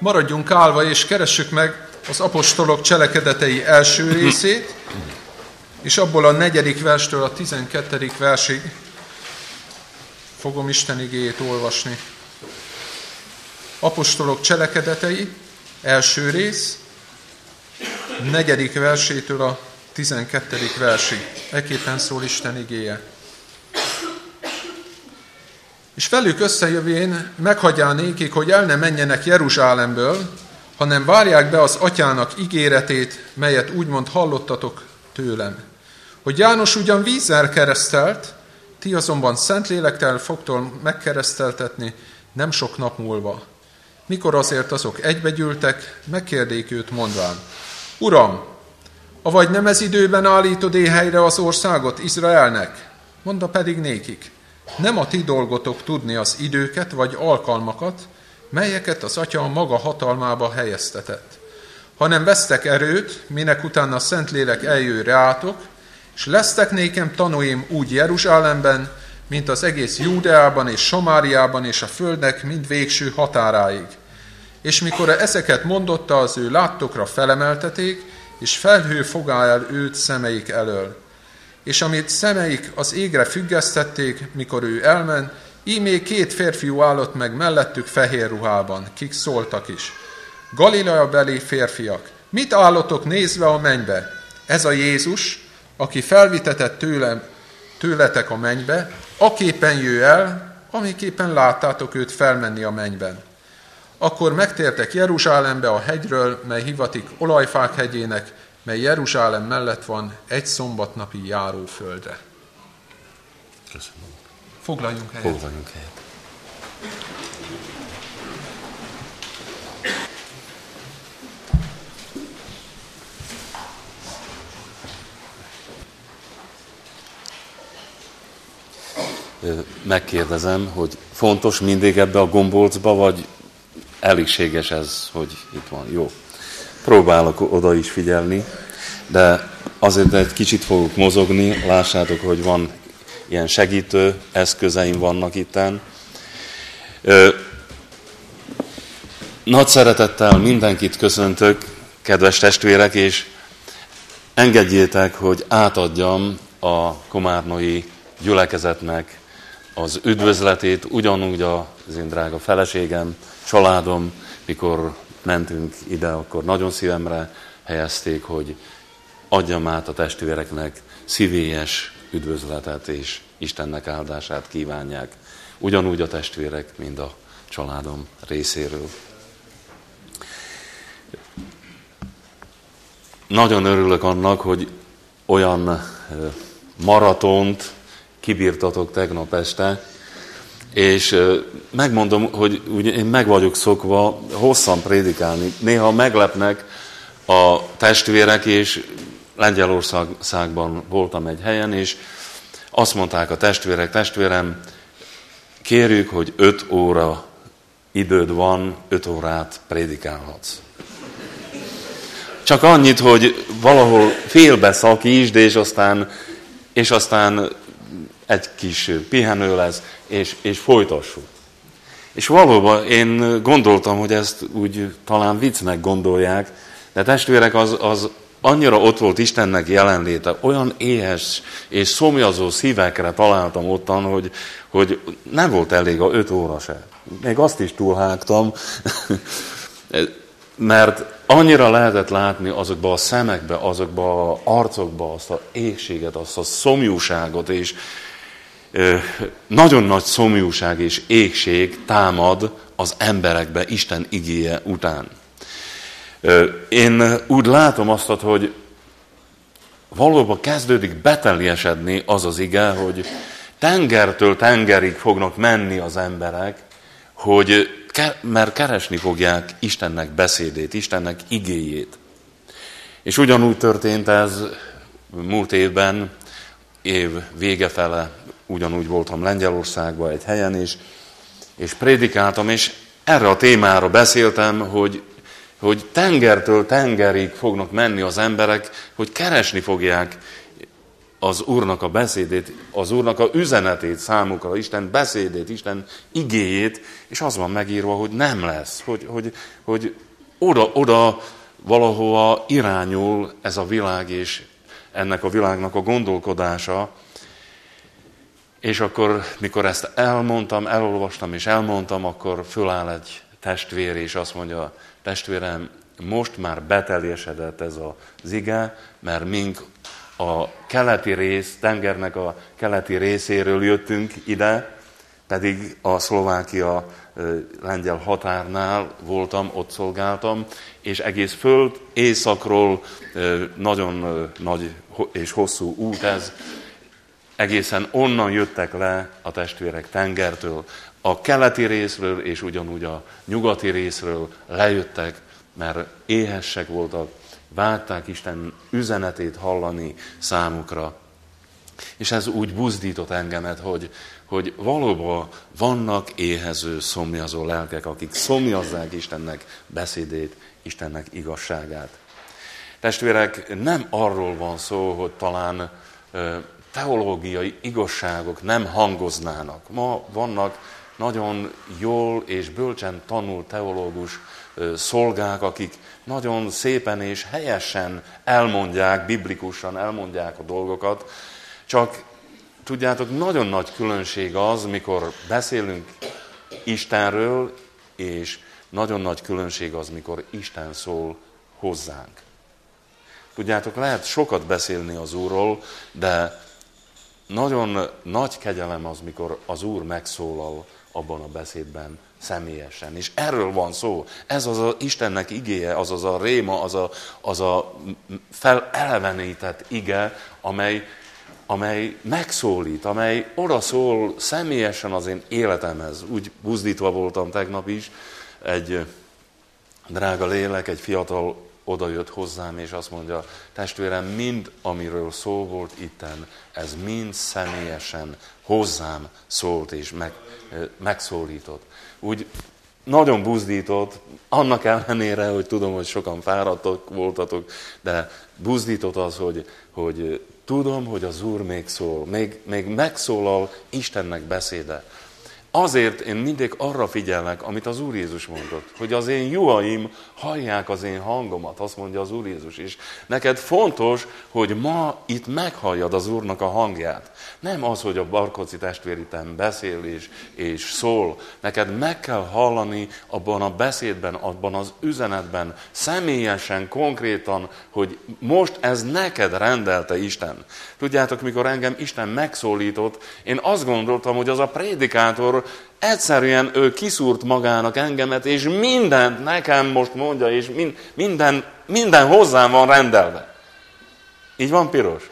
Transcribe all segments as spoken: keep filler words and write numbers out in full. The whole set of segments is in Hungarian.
maradjunk állva és keressük meg az apostolok cselekedetei első részét, és abból a negyedik verstől a tizenkettedik versig fogom Isten igéjét olvasni. Apostolok cselekedetei, első rész, negyedik versétől a tizenkettedik versig. Ekképpen szól Isten igéje. És velük összejövén meghagyjál nékik, hogy el ne menjenek Jeruzsálemből, hanem várják be az atyának ígéretét, melyet úgymond hallottatok tőlem. Hogy János ugyan vízzel keresztelt, ti azonban Szentlélekkel fogtok megkereszteltetni nem sok nap múlva. Mikor azért azok egybegyűltek, megkérdék őt mondván: Uram, avagy nem ez időben állítod éhelyre az országot Izraelnek? Mondta pedig nékik: nem a ti dolgotok tudni az időket vagy alkalmakat, melyeket az Atya a maga hatalmába helyeztetett, hanem vesztek erőt, minek utána a Szentlélek eljő rátok, és lesztek nékem tanúim úgy Jeruzsálemben, mint az egész Júdeában és Samáriában és a földnek mind végső határáig. És mikor ezeket mondotta, az ő láttokra felemelteték, és felhő fogá el őt szemeik elől. És amit szemeik az égre függesztették, mikor ő elment, ímé két férfiú állott meg mellettük fehér ruhában, kik szóltak is: Galilea beli férfiak, mit állotok nézve a mennybe? Ez a Jézus, aki felvitetett tőlem, tőletek a mennybe, aképpen jő el, amiképpen láttátok őt felmenni a mennyben. Akkor megtértek Jeruzsálembe a hegyről, mely hivatik Olajfák hegyének, mely Jeruzsálem mellett van, egy szombatnapi járóföldre. Köszönöm. Foglaljunk helyet. Foglaljunk helyet. Megkérdezem, hogy fontos mindig ebbe a gombolcba, vagy elégséges ez, hogy itt van? Jó. Próbálok oda is figyelni, de azért egy kicsit fogok mozogni, lássátok, hogy van ilyen segítő eszközeim vannak itten. Nagy szeretettel mindenkit köszöntök, kedves testvérek, és engedjétek, hogy átadjam a komárnói gyülekezetnek az üdvözletét, ugyanúgy az én drága feleségem, családom, mikor mentünk ide, akkor nagyon szívemre helyezték, hogy adjam át a testvéreknek szívélyes üdvözletet, és Istennek áldását kívánják. Ugyanúgy a testvérek, mint a családom részéről. Nagyon örülök annak, hogy olyan maratont kibírtatok tegnap este, és megmondom, hogy ugye én meg vagyok szokva hosszan prédikálni. Néha meglepnek a testvérek, és Lengyelországban voltam egy helyen, és azt mondták a testvérek: testvérem, kérjük, hogy öt óra időd van, öt órát prédikálhatsz. Csak annyit, hogy valahol félbeszakítsd, és aztán, és aztán egy kis pihenő lesz, és, és folytassuk. És valóban én gondoltam, hogy ezt úgy talán viccnek gondolják, de testvérek, az, az annyira ott volt Istennek jelenléte, olyan éhes és szomjazó szívekre találtam ottan, hogy, hogy nem volt elég a öt óra se. Még azt is túlhágtam, mert annyira lehetett látni azokba a szemekbe, azokba az arcokba azt a égséget, azt a szomjúságot, és nagyon nagy szomjúság és égség támad az emberekbe Isten igéje után. Én úgy látom azt, hogy valóban kezdődik beteljesedni az az ige, hogy tengertől tengerig fognak menni az emberek, hogy, mert keresni fogják Istennek beszédét, Istennek igéjét. És ugyanúgy történt ez múlt évben, év vége fele, ugyanúgy voltam Lengyelországban egy helyen is, és prédikáltam, és erre a témára beszéltem, hogy, hogy tengertől tengerig fognak menni az emberek, hogy keresni fogják az Úrnak a beszédét, az Úrnak a üzenetét számukra, Isten beszédét, Isten igéjét, és az van megírva, hogy nem lesz, hogy, hogy, hogy oda, oda valahova irányul ez a világ, és ennek a világnak a gondolkodása. És akkor, mikor ezt elmondtam, elolvastam és elmondtam, akkor föláll egy testvér, és azt mondja, testvérem, most már beteljesedett ez az ige, mert mink a keleti rész, tengernek a keleti részéről jöttünk ide, pedig a Szlovákia lengyel határnál voltam, ott szolgáltam, és egész föld északról nagyon nagy és hosszú út ez, egészen onnan jöttek le a testvérek tengertől, a keleti részről és ugyanúgy a nyugati részről lejöttek, mert éhesek voltak, vágyták Isten üzenetét hallani számukra. És ez úgy buzdított engemet, hogy, hogy valóban vannak éhező, szomjazó lelkek, akik szomjazzák Istennek beszédét, Istennek igazságát. Testvérek, nem arról van szó, hogy talán teológiai igazságok nem hangoznának. Ma vannak nagyon jól és bölcsen tanult teológus szolgák, akik nagyon szépen és helyesen elmondják, biblikusan elmondják a dolgokat, csak tudjátok, nagyon nagy különbség az, mikor beszélünk Istenről, és nagyon nagy különbség az, mikor Isten szól hozzánk. Tudjátok, lehet sokat beszélni az Úrról, de nagyon nagy kegyelem az, mikor az Úr megszólal abban a beszédben személyesen. És erről van szó. Ez az a Istennek igéje, az az a réma, az a, az a felelevenített ige, amely, amely megszólít, amely odaszól személyesen az én életemhez. Úgy buzdítva voltam tegnap is, egy drága lélek, egy fiatal odajött hozzám, és azt mondja, testvérem, mind, amiről szó volt itten, ez mind személyesen hozzám szólt és meg, megszólított. Úgy nagyon buzdított, annak ellenére, hogy tudom, hogy sokan fáradtok voltatok, de buzdított az, hogy, hogy tudom, hogy az Úr még szól, még, még megszólal Istennek beszéde. Azért én mindig arra figyelek, amit az Úr Jézus mondott, hogy az én juhaim hallják az én hangomat, azt mondja az Úr Jézus is. Neked fontos, hogy ma itt meghalljad az Úrnak a hangját. Nem az, hogy a Barkóczy testvér itten beszél és, és szól. Neked meg kell hallani abban a beszédben, abban az üzenetben, személyesen, konkrétan, hogy most ez neked rendelte Isten. Tudjátok, mikor engem Isten megszólított, én azt gondoltam, hogy az a prédikátor egyszerűen ő kiszúrt magának engemet, és mindent nekem most mondja, és minden, minden hozzám van rendelve. Így van, Piros?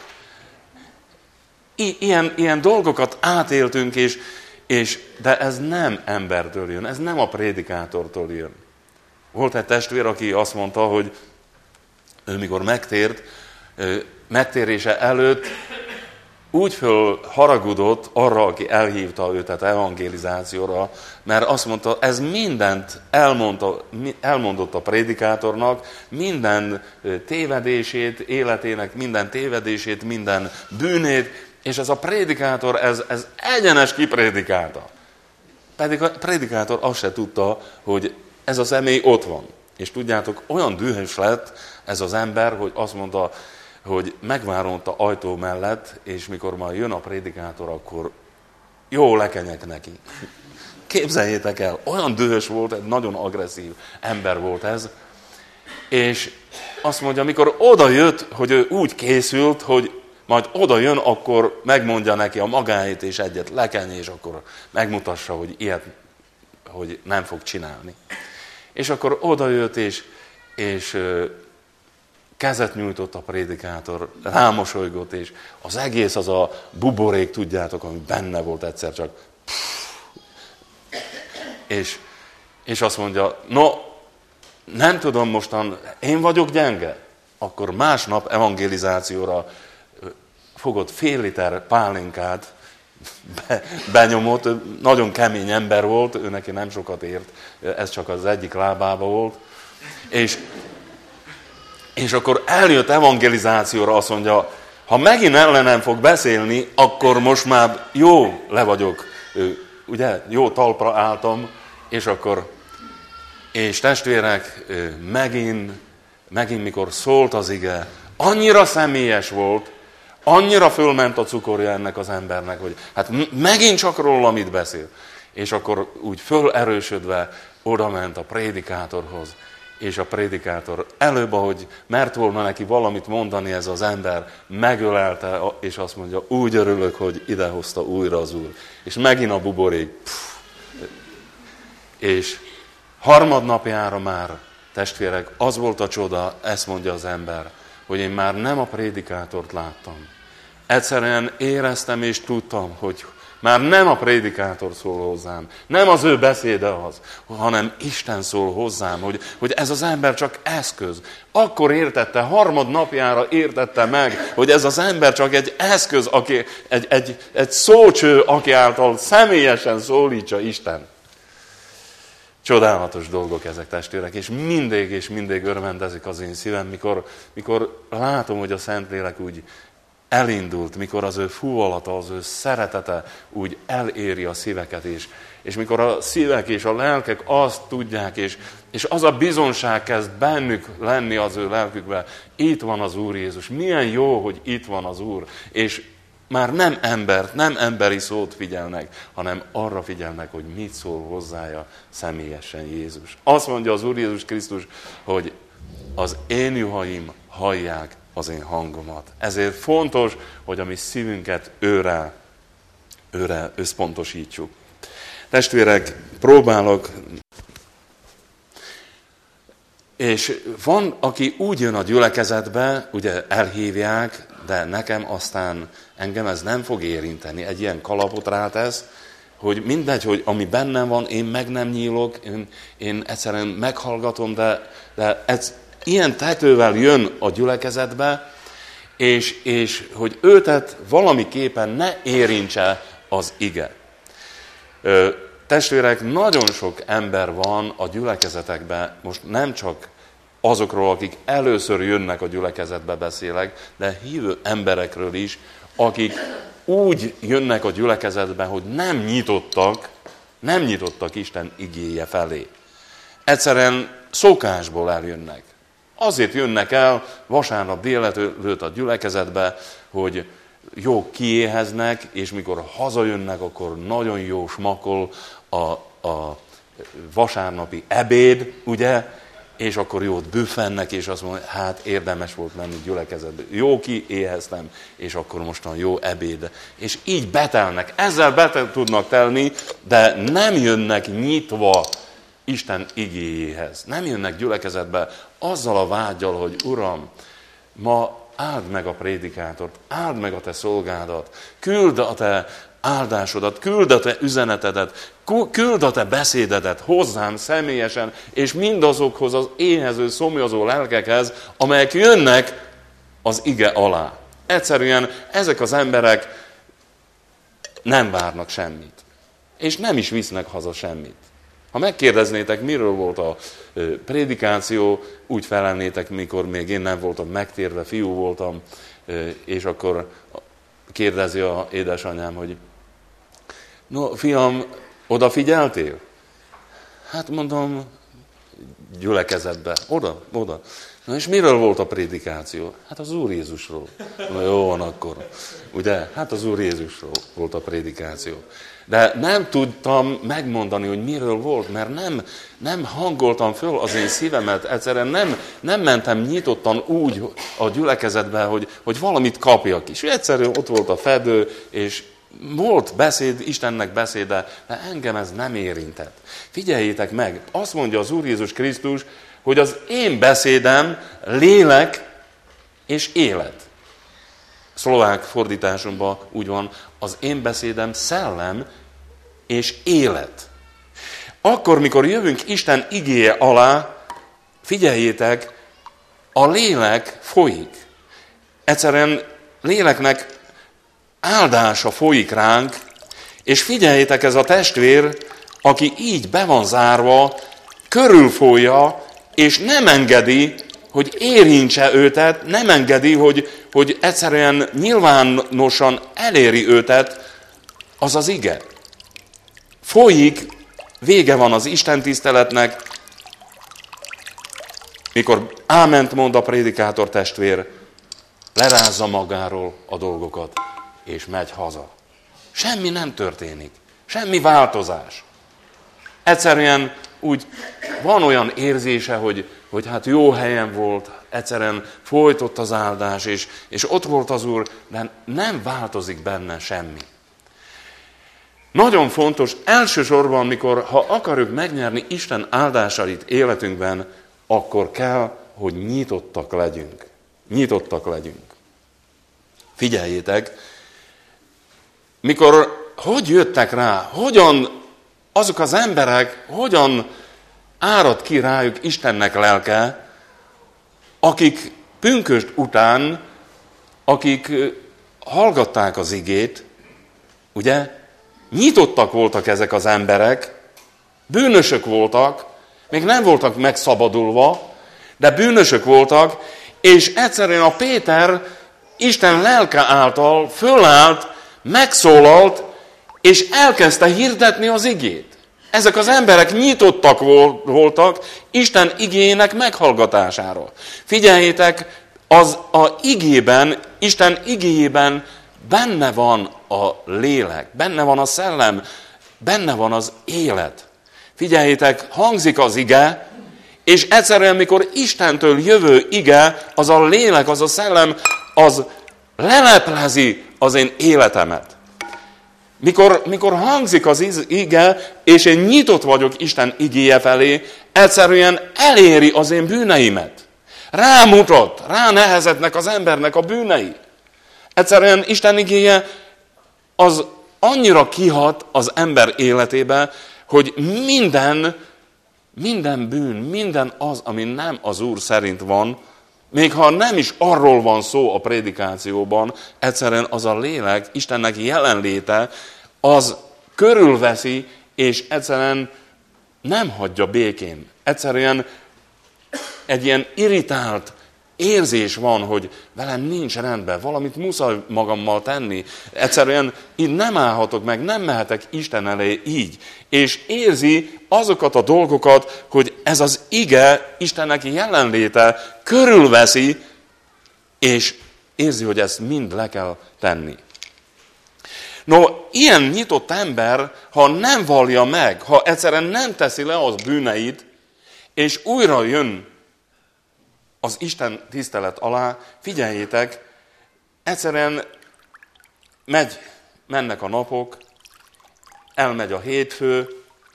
I- ilyen, ilyen dolgokat átéltünk, és, és, de ez nem embertől jön, ez nem a prédikátortól jön. Volt egy testvér, aki azt mondta, hogy ő mikor megtért, megtérése előtt úgy fölharagudott arra, aki elhívta őt tehát evangelizációra, mert azt mondta, ez mindent elmondta, elmondott a prédikátornak, minden tévedését, életének minden tévedését, minden bűnét, és ez a prédikátor, ez, ez egyenes kiprédikálta. Pedig a prédikátor azt se tudta, hogy ez a személy ott van. És tudjátok, olyan dühös lett ez az ember, hogy azt mondta, hogy megvárom a ajtó mellett, és mikor majd jön a prédikátor, akkor jó lekenyek neki. Képzeljétek el, olyan dühös volt, egy nagyon agresszív ember volt ez, és azt mondja, amikor oda jött, hogy ő úgy készült, hogy majd oda jön, akkor megmondja neki a magáét, és egyet lekenj, és akkor megmutassa, hogy ilyet, hogy nem fog csinálni. És akkor oda jött, és, és kezet nyújtott a prédikátor, rámosolygott, és az egész az a buborék, tudjátok, ami benne volt egyszer csak. És, és azt mondja, no, nem tudom mostan, én vagyok gyenge. Akkor másnap evangelizációra fogott fél liter pálinkát, be, benyomott, nagyon kemény ember volt, ő neki nem sokat ért, ez csak az egyik lábába volt. És És akkor eljött evangelizációra, azt mondja, ha megint ellenem fog beszélni, akkor most már jó le vagyok, ugye, jó talpra álltam, és akkor, és testvérek, megint, megint mikor szólt az ige, annyira személyes volt, annyira fölment a cukorja ennek az embernek, hogy hát megint csak róla mit beszél. És akkor úgy fölerősödve oda ment a prédikátorhoz, és a prédikátor előbb, ahogy mert volna neki valamit mondani ez az ember, megölelte, és azt mondja, úgy örülök, hogy idehozta újra az Úr. És megint a buborék. Pff. És harmadnapjára már, testvérek, az volt a csoda, ezt mondja az ember, hogy én már nem a prédikátort láttam. Egyszerűen éreztem és tudtam, hogy már nem a prédikátor szól hozzám, nem az ő beszéde az, hanem Isten szól hozzám, hogy, hogy ez az ember csak eszköz. Akkor értette, harmadnapjára értette meg, hogy ez az ember csak egy eszköz, aki, egy, egy, egy szócső, aki által személyesen szólítsa Isten. Csodálatos dolgok ezek, testvérek, és mindig és mindig örvendezik az én szívem, mikor, mikor látom, hogy a Szentlélek úgy elindult, mikor az ő fúvalata, az ő szeretete úgy eléri a szíveket is. És mikor a szívek és a lelkek azt tudják, és, és az a bizonság kezd bennük lenni az ő lelkükben, itt van az Úr Jézus, milyen jó, hogy itt van az Úr, és már nem embert, nem emberi szót figyelnek, hanem arra figyelnek, hogy mit szól hozzája személyesen Jézus. Azt mondja az Úr Jézus Krisztus, hogy az én juhaim hallják az én hangomat. Ezért fontos, hogy a mi szívünket őre, őre összpontosítsuk. Testvérek, próbálok, és van, aki úgy jön a gyülekezetbe, ugye elhívják, de nekem aztán engem ez nem fog érinteni. Egy ilyen kalapot rátesz, hogy mindegy, hogy ami bennem van, én meg nem nyílok, én, én egyszerűen meghallgatom, de, de ez, ilyen tetővel jön a gyülekezetbe, és, és hogy őtet valamiképpen ne érintse az ige. Ö, testvérek, nagyon sok ember van a gyülekezetekben, most nem csak azokról, akik először jönnek a gyülekezetbe beszélek, de hívő emberekről is, akik úgy jönnek a gyülekezetbe, hogy nem nyitottak, nem nyitottak Isten igéje felé. Egyszerűen szokásból eljönnek. Azért jönnek el vasárnap délelőtt a gyülekezetbe, hogy jó kiéheznek, és mikor hazajönnek, akkor nagyon jó smakol a, a vasárnapi ebéd, ugye? És akkor jót büffennek, és azt mondja, hát érdemes volt menni gyülekezetbe. Jó kiéheztem, és akkor mostan jó ebéd. És így betelnek, ezzel betel tudnak telni, de nem jönnek nyitva Isten igéjéhez. Nem jönnek gyülekezetbe azzal a vággyal, hogy Uram, ma áld meg a prédikátort, áld meg a te szolgádat, küld a te áldásodat, küld a te üzenetedet, küld a te beszédedet hozzám személyesen, és mindazokhoz az éhező, szomjazó lelkekhez, amelyek jönnek az ige alá. Egyszerűen ezek az emberek nem várnak semmit, és nem is visznek haza semmit. Ha megkérdeznétek, miről volt a prédikáció, úgy felelnétek, mikor még én nem voltam megtérve, fiú voltam, és akkor kérdezi a édesanyám, hogy no, fiam, odafigyeltél? Hát mondom, gyülekezetbe. Oda, oda. Na és miről volt a prédikáció? Hát az Úr Jézusról. Na jó van akkor. Ugye? Hát az Úr Jézusról volt a prédikáció. De nem tudtam megmondani, hogy miről volt, mert nem, nem hangoltam föl az én szívemet, egyszerűen nem, nem mentem nyitottan úgy a gyülekezetbe, hogy, hogy valamit kapjak is. Egyszerűen ott volt a fedő, és volt beszéd, Istennek beszéde, de engem ez nem érintett. Figyeljétek meg, azt mondja az Úr Jézus Krisztus, hogy az én beszédem lélek és élet. Szlovák fordításomban úgy van, az én beszédem szellem és élet. Akkor, mikor jövünk Isten igéje alá, figyeljétek, a lélek folyik. Egyszerűen léleknek áldása folyik ránk, és figyeljétek, ez a testvér, aki így be van zárva, körülfolja, és nem engedi, hogy érintse őtet, nem engedi, hogy, hogy egyszerűen nyilvánosan eléri őtet az az ige. Folyik, vége van az Isten tiszteletnek, mikor áment mond a prédikátor testvér, lerázza magáról a dolgokat, és megy haza. Semmi nem történik, semmi változás. Egyszerűen úgy van olyan érzése, hogy, hogy hát jó helyen volt, egyszerűen folytott az áldás, és, és ott volt az Úr, de nem változik benne semmi. Nagyon fontos, elsősorban, mikor ha akarjuk megnyerni Isten áldásait életünkben, akkor kell, hogy nyitottak legyünk. Nyitottak legyünk. Figyeljétek, mikor hogy jöttek rá, hogyan azok az emberek, hogyan árad ki rájuk Istennek lelke, akik pünkösd után, akik hallgatták az igét, ugye, nyitottak voltak ezek az emberek, bűnösök voltak, még nem voltak megszabadulva, de bűnösök voltak, és egyszerűen a Péter Isten lelke által fölállt, megszólalt, és elkezdte hirdetni az igét. Ezek az emberek nyitottak voltak Isten igének meghallgatására. Figyeljétek, az a igében, Isten igéjében benne van a lélek, benne van a szellem, benne van az élet. Figyeljétek, hangzik az ige, és egyszerűen, mikor Istentől jövő ige, az a lélek, az a szellem, az leleplezi az én életemet. Mikor, mikor hangzik az ige, és én nyitott vagyok Isten igéje felé, egyszerűen eléri az én bűneimet. Rámutat, ránehezednek az embernek a bűnei. Egyszerűen Isten igéje az annyira kihat az ember életébe, hogy minden, minden bűn, minden az, ami nem az Úr szerint van, még ha nem is arról van szó a prédikációban, egyszerűen az a lélek, Istennek jelenléte, az körülveszi, és egyszerűen nem hagyja békén. Egyszerűen egy ilyen irritált érzés van, hogy velem nincs rendben, valamit muszáj magammal tenni. Egyszerűen így nem állhatok meg, nem mehetek Isten elé így. És érzi azokat a dolgokat, hogy ez az ige, Istennek jelenléte körülveszi, és érzi, hogy ezt mind le kell tenni. No, ilyen nyitott ember, ha nem vallja meg, ha egyszerűen nem teszi le az bűneit, és újra jön az Isten tisztelet alá, figyeljétek, egyszerűen megy, mennek a napok, elmegy a hétfő,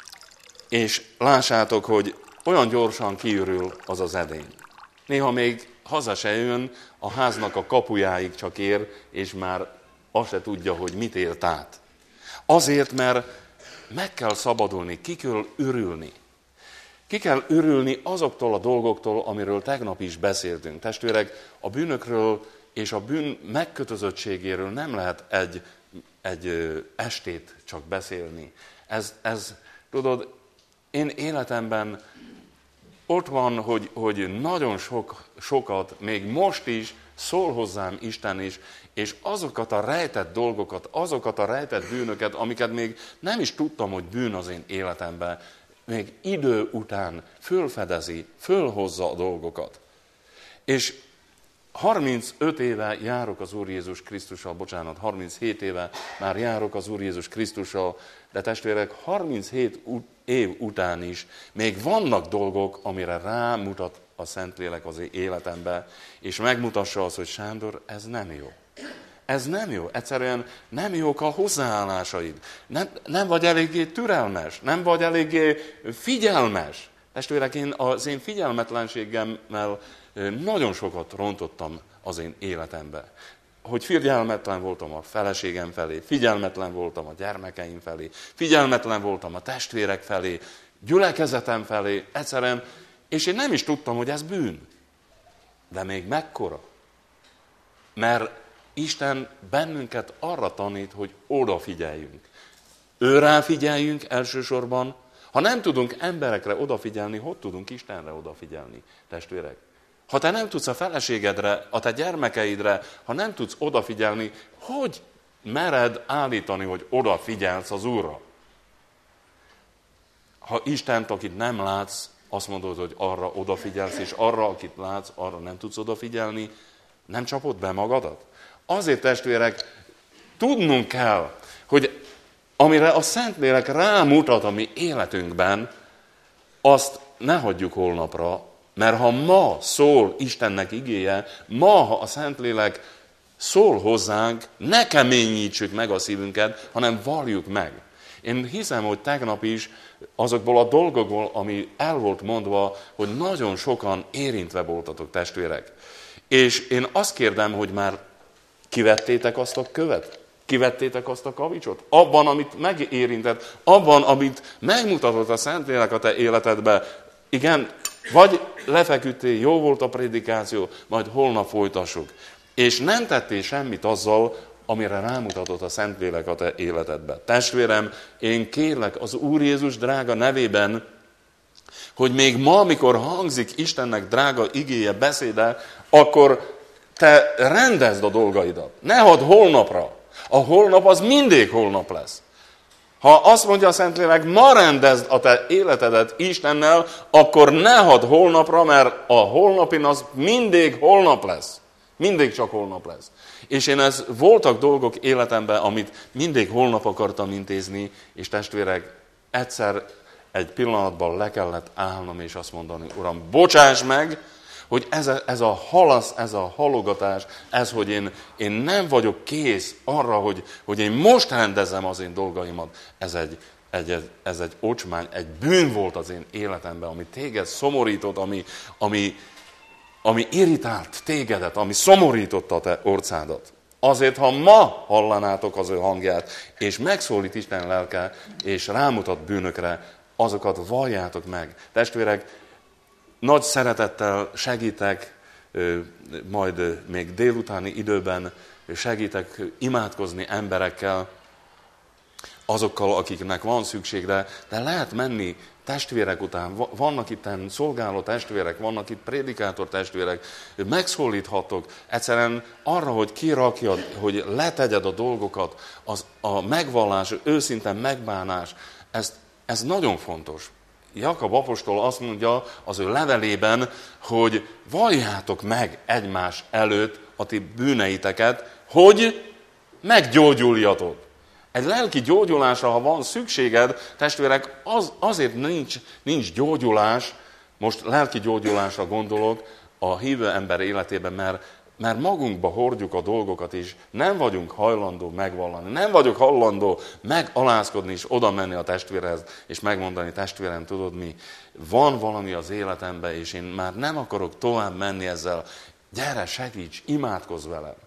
és lássátok, hogy olyan gyorsan kiürül az az edény. Néha még haza se jön, a háznak a kapujáig csak ér, és már azt se tudja, hogy mit élt át. Azért, mert meg kell szabadulni, ki kell ürülni. Ki kell ürülni azoktól a dolgoktól, amiről tegnap is beszéltünk. Testvérek, a bűnökről és a bűn megkötözöttségéről nem lehet egy, egy estét csak beszélni. Ez, ez, tudod, én életemben ott van, hogy, hogy nagyon sok, sokat, még most is szól hozzám Isten is, és azokat a rejtett dolgokat, azokat a rejtett bűnöket, amiket még nem is tudtam, hogy bűn az én életemben, még idő után fölfedezi, fölhozza a dolgokat. És harmincöt éve járok az Úr Jézus Krisztussal, bocsánat, harminchét éve már járok az Úr Jézus Krisztussal, de testvérek, harminchét év után is még vannak dolgok, amire rámutat a Szentlélek az életembe, és megmutassa azt, hogy Sándor, ez nem jó. Ez nem jó. Egyszerűen nem jók a hozzáállásaid. Nem, nem vagy eléggé türelmes, nem vagy eléggé figyelmes. Testvérek, én az én figyelmetlenségemmel nagyon sokat rontottam az én életembe. Hogy figyelmetlen voltam a feleségem felé, figyelmetlen voltam a gyermekeim felé, figyelmetlen voltam a testvérek felé, gyülekezetem felé, egyszerűen, és én nem is tudtam, hogy ez bűn. De még mekkora? Mert Isten bennünket arra tanít, hogy odafigyeljünk. Őrá figyeljünk elsősorban. Ha nem tudunk emberekre odafigyelni, hogy tudunk Istenre odafigyelni, testvérek? Ha te nem tudsz a feleségedre, a te gyermekeidre, ha nem tudsz odafigyelni, hogy mered állítani, hogy odafigyelsz az Úrra? Ha Istent, akit nem látsz, azt mondod, hogy arra odafigyelsz, és arra, akit látsz, arra nem tudsz odafigyelni, nem csapod be magadat? Azért, testvérek, tudnunk kell, hogy amire a Szentlélek rámutat a mi életünkben, azt ne hagyjuk holnapra, mert ha ma szól Istennek igéje, ma, ha a Szentlélek szól hozzánk, ne keményítsük meg a szívünket, hanem valljuk meg. Én hiszem, hogy tegnap is azokból a dolgokból, ami el volt mondva, hogy nagyon sokan érintve voltatok, testvérek. És én azt kérdem, hogy már kivettétek azt a követ? Kivettétek azt a kavicsot? Abban, amit megérintett, abban, amit megmutatott a Szentlélek a te életedbe. Igen, vagy lefeküdtél, jó volt a prédikáció, majd holnap folytassuk. És nem tettél semmit azzal, amire rámutatott a Szentlélek a te életedbe. Testvérem, én kérlek az Úr Jézus drága nevében, hogy még ma, amikor hangzik Istennek drága igéje, beszéde, akkor te rendezd a dolgaidat. Ne hadd holnapra. A holnap az mindig holnap lesz. Ha azt mondja a Szentlélek, ma rendezd a te életedet Istennel, akkor ne hadd holnapra, mert a holnapin az mindig holnap lesz. Mindig csak holnap lesz. És én ez voltak dolgok életemben, amit mindig holnap akartam intézni, és testvérek, egyszer egy pillanatban le kellett állnom, és azt mondani, Uram, bocsáss meg, hogy ez a, ez a halasz, ez a halogatás, ez, hogy én, én nem vagyok kész arra, hogy, hogy én most rendezem az én dolgaimat, ez egy, egy, ez egy ocsmány, egy bűn volt az én életemben, ami téged szomorított, ami, ami, ami irritált tégedet, ami szomorította a te orcádat. Azért, ha ma hallanátok az ő hangját, és megszólít Isten lelke, és rámutat bűnökre, azokat valljátok meg. Testvérek, nagy szeretettel segítek, majd még délutáni időben segítek imádkozni emberekkel, azokkal, akiknek van szükségre, de lehet menni testvérek után, vannak itt szolgáló testvérek, vannak itt prédikátor testvérek, megszólíthatok egyszerűen arra, hogy kirakjad, hogy letegyed a dolgokat, az, a megvallás, őszinte megbánás, ez, ez nagyon fontos. Jakab apostol azt mondja az ő levelében, hogy valljátok meg egymás előtt a ti bűneiteket, hogy meggyógyuljatok. Egy lelki gyógyulásra, ha van szükséged, testvérek, az, azért nincs, nincs gyógyulás, most lelki gyógyulásra gondolok a hívő ember életében, mert, mert magunkba hordjuk a dolgokat is, nem vagyunk hajlandó megvallani, nem vagyok hajlandó megalázkodni és oda menni a testvérhez, és megmondani, testvérem, tudod mi, van valami az életemben, és én már nem akarok tovább menni ezzel, gyere, segíts, imádkozz velem.